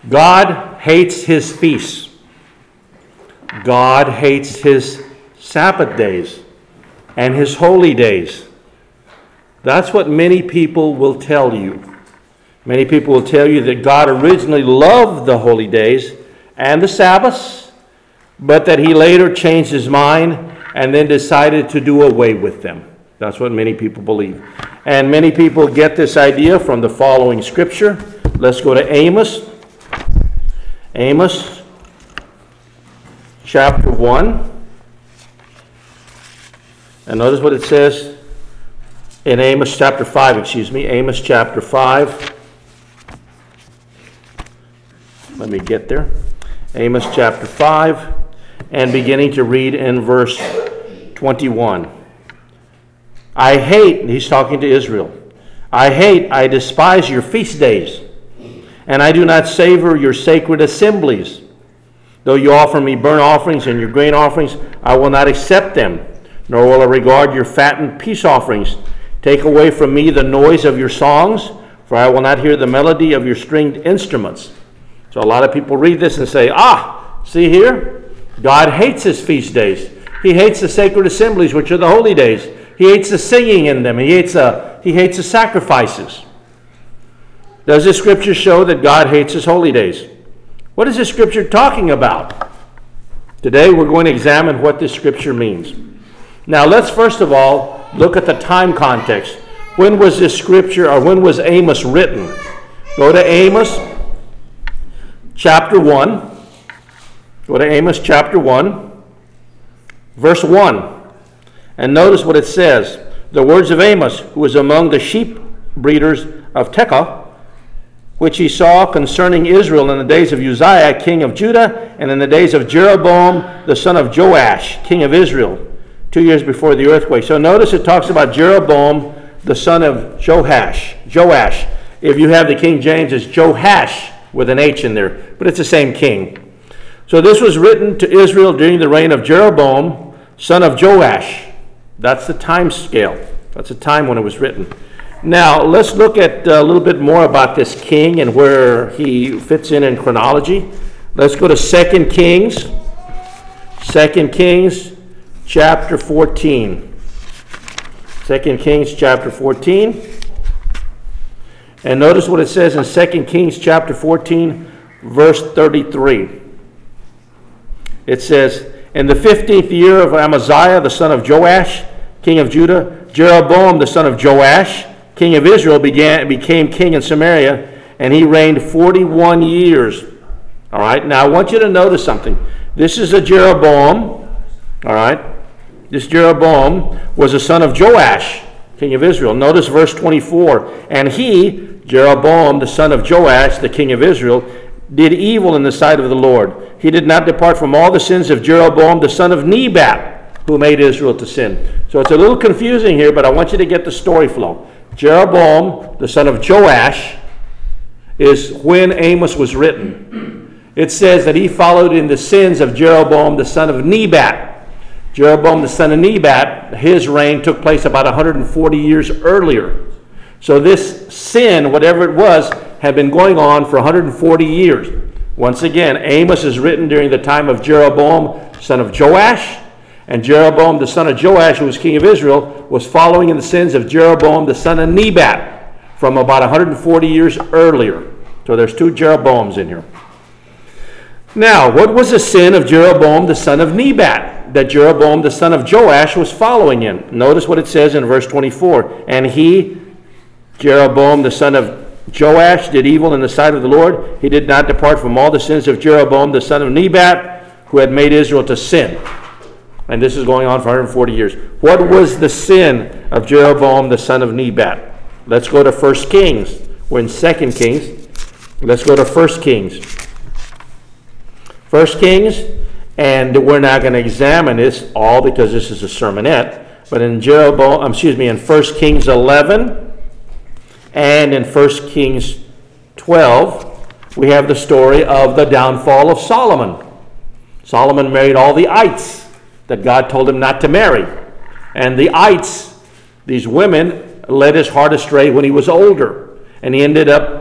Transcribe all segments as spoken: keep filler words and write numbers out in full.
God hates his feasts. God hates his Sabbath days and his holy days. That's what many people will tell you. Many people will tell you that God originally loved the holy days and the Sabbaths, but that he later changed his mind and then decided to do away with them. That's what many people believe. And many people get this idea from the following scripture. Let's go to Amos. Amos chapter one. And notice what it says in Amos chapter five, excuse me, Amos chapter five. Let me get there. Amos chapter five, and beginning to read in verse twenty-one. I hate, he's talking to Israel, I hate, I despise your feast days, and I do not savor your sacred assemblies. Though you offer me burnt offerings and your grain offerings, I will not accept them, nor will I regard your fattened peace offerings. Take away from me the noise of your songs, for I will not hear the melody of your stringed instruments. So a lot of people read this and say, ah, see here? God hates his feast days. He hates the sacred assemblies, which are the holy days. He hates the singing in them. He hates, uh, he hates the sacrifices. Does this scripture show that God hates his holy days? What is this scripture talking about? Today we're going to examine what this scripture means. Now let's first of all look at the time context. When was this scripture, or when was Amos written? Go to Amos chapter one. Go to Amos chapter one, verse one. And notice what it says. The words of Amos, who was among the sheep breeders of Tekoa, which he saw concerning Israel in the days of Uzziah, king of Judah, and in the days of Jeroboam, the son of Joash, king of Israel, two years before the earthquake. So notice it talks about Jeroboam, the son of Joash. Joash. If you have the King James, it's Joash with an H in there, but it's the same king. So this was written to Israel during the reign of Jeroboam, son of Joash. That's the time scale. That's the time when it was written. Now, let's look at a little bit more about this king and where he fits in in chronology. Let's go to Second Kings. Second Kings chapter fourteen. Second Kings chapter fourteen. And notice what it says in Second Kings chapter fourteen, verse thirty-three. It says, in the fifteenth year of Amaziah, the son of Joash, king of Judah, Jeroboam, the son of Joash, king of Israel, began, became king in Samaria, and he reigned forty-one years. All right, now I want you to notice something. This is a Jeroboam, all right? This Jeroboam was a son of Joash, king of Israel. Notice verse twenty-four. And he, Jeroboam, the son of Joash, the king of Israel, did evil in the sight of the Lord. He did not depart from all the sins of Jeroboam, the son of Nebat, who made Israel to sin. So it's a little confusing here, but I want you to get the story flow. Jeroboam, the son of Joash, is when Amos was written. It says that he followed in the sins of Jeroboam, the son of Nebat. Jeroboam, the son of Nebat, his reign took place about one hundred forty years earlier. So this sin, whatever it was, had been going on for one hundred forty years. Once again, Amos is written during the time of Jeroboam, son of Joash, and Jeroboam, the son of Joash, who was king of Israel, was following in the sins of Jeroboam, the son of Nebat, from about one hundred forty years earlier. So there's two Jeroboams in here. Now, what was the sin of Jeroboam, the son of Nebat, that Jeroboam, the son of Joash, was following in? Notice what it says in verse twenty-four. And he, Jeroboam, the son of Joash, did evil in the sight of the Lord. He did not depart from all the sins of Jeroboam, the son of Nebat, who had made Israel to sin. And this is going on for one hundred forty years. What was the sin of Jeroboam, the son of Nebat? Let's go to First Kings. We're in Second Kings. Let's go to First Kings. First Kings, and we're not going to examine this all because this is a sermonette. But in Jeroboam, excuse me, in First Kings eleven and in First Kings twelve, we have the story of the downfall of Solomon. Solomon married all the ites that God told him not to marry. And the ites, these women, led his heart astray when he was older. And he ended up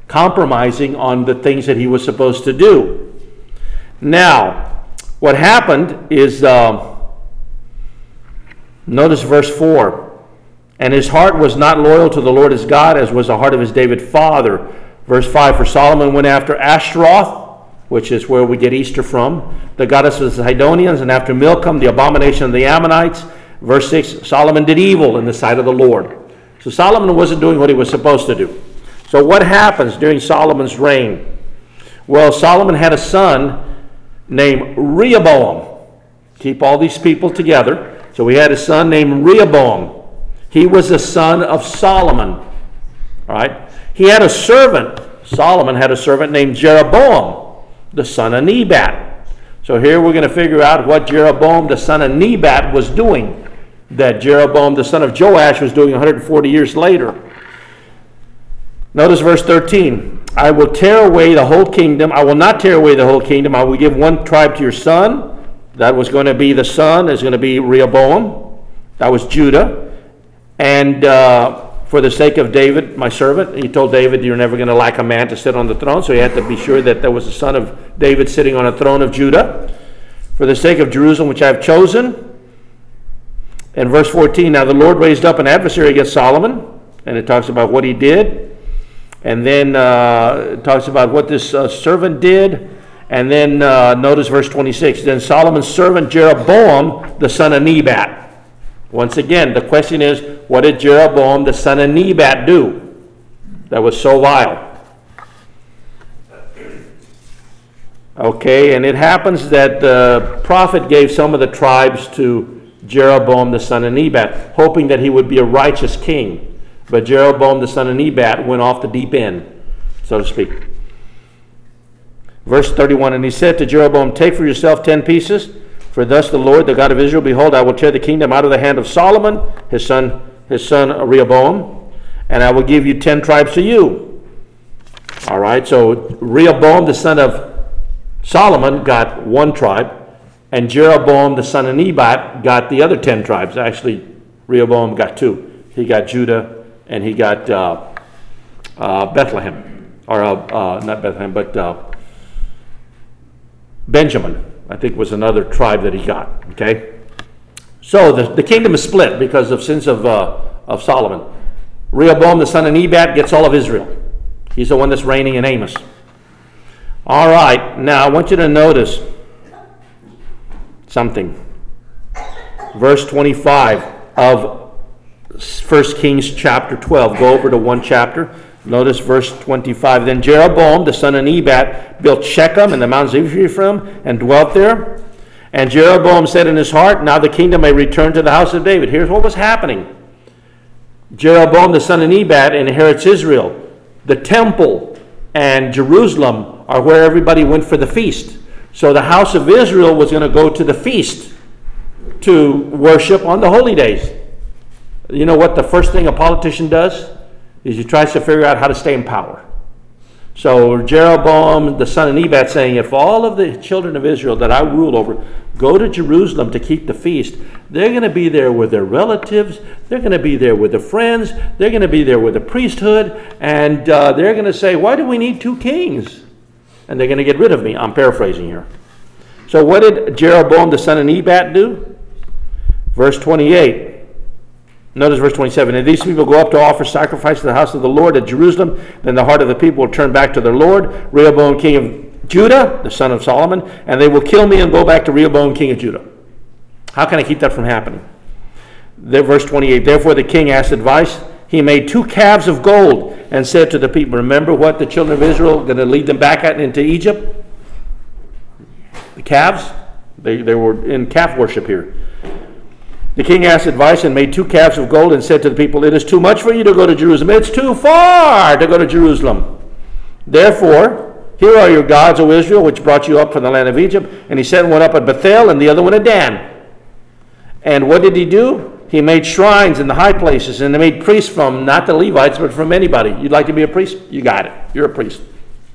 compromising on the things that he was supposed to do. Now, what happened is, uh, notice verse four. And his heart was not loyal to the Lord his God, as was the heart of his David father. Verse five, for Solomon went after Ashtaroth, which is where we get Easter from, the goddess of the Sidonians, and after Milcom, the abomination of the Ammonites. Verse six, Solomon did evil in the sight of the Lord. So Solomon wasn't doing what he was supposed to do. So what happens during Solomon's reign? Well, Solomon had a son named Rehoboam. Keep all these people together. So he had a son named Rehoboam. He was the son of Solomon. All right. He had a servant. Solomon had a servant named Jeroboam, the son of Nebat. So here we're going to figure out what Jeroboam, the son of Nebat, was doing, that Jeroboam, the son of Joash, was doing one hundred forty years later. Notice verse thirteen. I will tear away the whole kingdom. I will not tear away the whole kingdom. I will give one tribe to your son. That was going to be the son, is going to be Rehoboam. That was Judah. And uh, for the sake of David, my servant, he told David, you're never going to lack a man to sit on the throne. So he had to be sure that there was a son of David sitting on a throne of Judah. For the sake of Jerusalem, which I have chosen. And verse fourteen, now the Lord raised up an adversary against Solomon. And it talks about what he did. And then uh, it talks about what this uh, servant did. And then uh, notice verse twenty-six. Then Solomon's servant Jeroboam, the son of Nebat. Once again, the question is, what did Jeroboam, the son of Nebat, do that was so vile? Okay, and it happens that the prophet gave some of the tribes to Jeroboam, the son of Nebat, hoping that he would be a righteous king. But Jeroboam, the son of Nebat, went off the deep end, so to speak. Verse thirty-one, and he said to Jeroboam, take for yourself ten pieces, for thus the Lord, the God of Israel, behold, I will tear the kingdom out of the hand of Solomon, his son, his son Rehoboam, and I will give you ten tribes to you. All right, so Rehoboam, the son of Solomon, got one tribe, and Jeroboam, the son of Nebat, got the other ten tribes. Actually, Rehoboam got two. He got Judah, and he got uh, uh, Bethlehem, or uh, uh, not Bethlehem, but uh, Benjamin, I think, was another tribe that he got. Okay, so the, the kingdom is split because of sins of uh, of Solomon. Rehoboam, the son of Nebat, gets all of Israel. He's the one that's reigning in Amos. All right, now I want you to notice something. Verse twenty-five of First Kings chapter twelve. Go over to one chapter. Notice verse twenty-five. Then Jeroboam, the son of Nebat, built Shechem in the mountains of Ephraim and dwelt there. And Jeroboam said in his heart, now the kingdom may return to the house of David. Here's what was happening. Jeroboam, the son of Nebat, inherits Israel. The temple and Jerusalem are where everybody went for the feast. So the house of Israel was going to go to the feast to worship on the holy days. You know what the first thing a politician does? Is he tries to figure out how to stay in power. So Jeroboam, the son of Nebat, saying, if all of the children of Israel that I rule over go to Jerusalem to keep the feast, they're going to be there with their relatives, they're going to be there with their friends, they're going to be there with the priesthood, and uh, they're going to say, why do we need two kings? And they're going to get rid of me. I'm paraphrasing here. So what did Jeroboam, the son of Nebat, do? Verse twenty-eight. Notice verse twenty-seven. And these people go up to offer sacrifice to the house of the Lord at Jerusalem. Then the heart of the people will turn back to their Lord, Rehoboam, king of Judah, the son of Solomon, and they will kill me and go back to Rehoboam, king of Judah. How can I keep that from happening? There, verse twenty-eight. Therefore the king asked advice. He made two calves of gold and said to the people, remember what the children of Israel are going to lead them back at into Egypt? The calves? They, they were in calf worship here. The king asked advice and made two calves of gold and said to the people, it is too much for you to go to Jerusalem. It's too far to go to Jerusalem. Therefore, here are your gods, O Israel, which brought you up from the land of Egypt. And he set one up at Bethel and the other one at Dan. And what did he do? He made shrines in the high places, and they made priests from, not the Levites, but from anybody. You'd like to be a priest? You got it. You're a priest.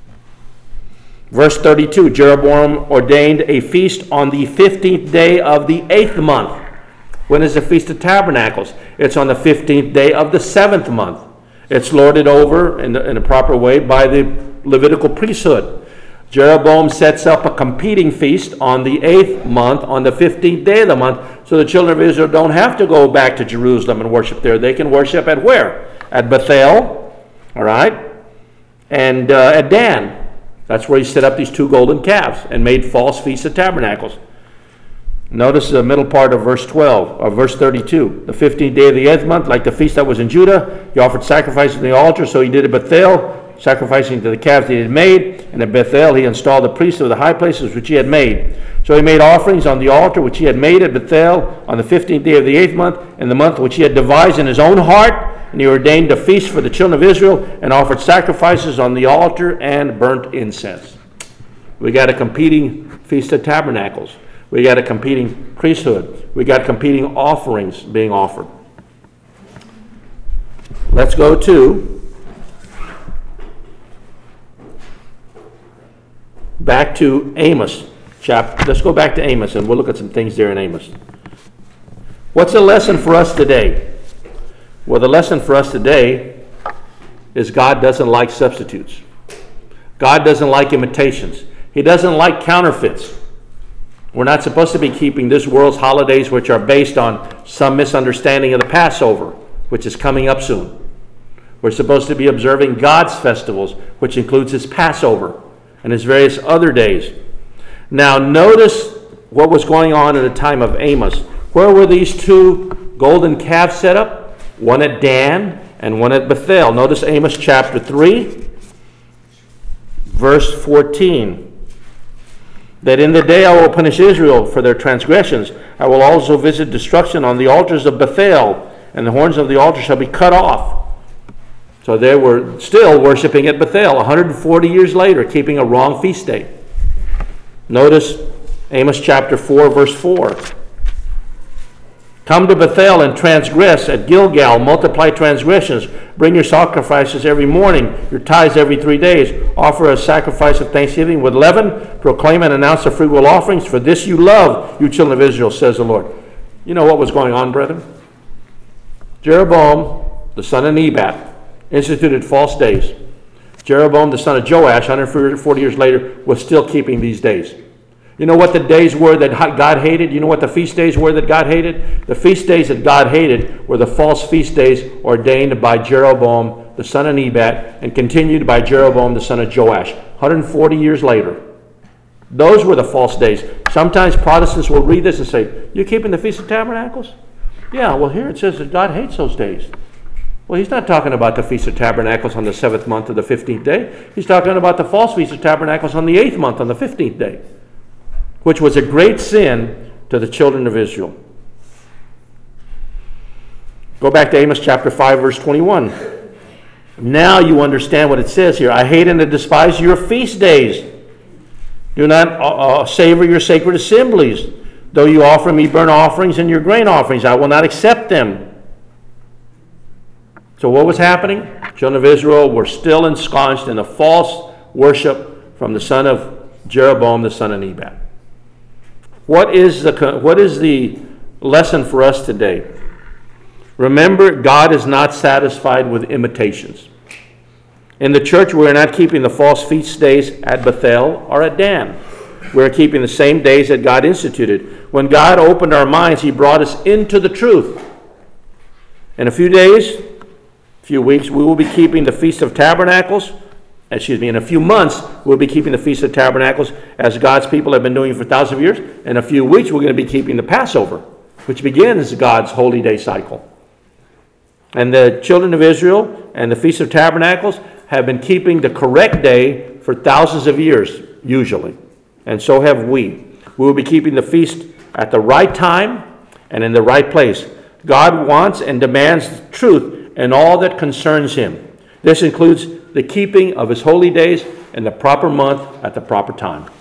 Verse thirty-two, Jeroboam ordained a feast on the fifteenth day of the eighth month. When is the Feast of Tabernacles? It's on the fifteenth day of the seventh month. It's lorded over in, the, in a proper way by the Levitical priesthood. Jeroboam sets up a competing feast on the eighth month, on the fifteenth day of the month, so the children of Israel don't have to go back to Jerusalem and worship there. They can worship at where? At Bethel, all right, and uh, at Dan. That's where he set up these two golden calves and made false feasts of tabernacles. Notice the middle part of verse twelve, or verse thirty-two. The fifteenth day of the eighth month, like the feast that was in Judah, he offered sacrifices on the altar, so he did at Bethel, sacrificing to the calves that he had made, and at Bethel he installed the priests of the high places which he had made. So he made offerings on the altar which he had made at Bethel on the fifteenth day of the eighth month, in the month which he had devised in his own heart, and he ordained a feast for the children of Israel, and offered sacrifices on the altar and burnt incense. We got a competing feast of tabernacles. We got a competing priesthood. We got competing offerings being offered. Let's go to back to Amos chapter. Let's go back to Amos and we'll look at some things there in Amos. What's the lesson for us today? Well, the lesson for us today is God doesn't like substitutes. God doesn't like imitations. He doesn't like counterfeits. We're not supposed to be keeping this world's holidays, which are based on some misunderstanding of the Passover, which is coming up soon. We're supposed to be observing God's festivals, which includes his Passover and his various other days. Now, notice what was going on at the time of Amos. Where were these two golden calves set up? One at Dan and one at Bethel. Notice Amos chapter three, verse fourteen. That in the day I will punish Israel for their transgressions. I will also visit destruction on the altars of Bethel, and the horns of the altar shall be cut off. So they were still worshiping at Bethel one hundred forty years later, keeping a wrong feast day. Notice Amos chapter four, verse four. Come to Bethel and transgress at Gilgal, multiply transgressions. Bring your sacrifices every morning, your tithes every three days. Offer a sacrifice of thanksgiving with leaven. Proclaim and announce the freewill offerings. For this you love, you children of Israel, says the Lord. You know what was going on, brethren? Jeroboam, the son of Nebat, instituted false days. Jeroboam, the son of Joash, one hundred forty years later, was still keeping these days. You know what the days were that God hated? You know what the feast days were that God hated? The feast days that God hated were the false feast days ordained by Jeroboam, the son of Nebat, and continued by Jeroboam, the son of Joash, one hundred forty years later. Those were the false days. Sometimes Protestants will read this and say, "You're keeping the Feast of Tabernacles?" Yeah, well, here it says that God hates those days. Well, he's not talking about the Feast of Tabernacles on the seventh month of the fifteenth day. He's talking about the false Feast of Tabernacles on the eighth month on the fifteenth day, which was a great sin to the children of Israel. Go back to Amos chapter five, verse twenty-one. Now you understand what it says here. I hate and despise your feast days. Do not uh, savor your sacred assemblies. Though you offer me burnt offerings and your grain offerings, I will not accept them. So what was happening? Children of Israel were still ensconced in a false worship from the son of Jeroboam, the son of Nebat. What is the what is the lesson for us today? Remember, God is not satisfied with imitations. In the church, we're not keeping the false feast days at Bethel or at Dan. We're keeping the same days that God instituted. When God opened our minds, he brought us into the truth. In a few days, a few weeks, we will be keeping the Feast of Tabernacles. Excuse me, in a few months, we'll be keeping the Feast of Tabernacles as God's people have been doing for thousands of years. In a few weeks, we're going to be keeping the Passover, which begins God's holy day cycle. And the children of Israel and the Feast of Tabernacles have been keeping the correct day for thousands of years, usually. And so have we. We will be keeping the feast at the right time and in the right place. God wants and demands truth in all that concerns him. This includes the keeping of his holy days in the proper month at the proper time.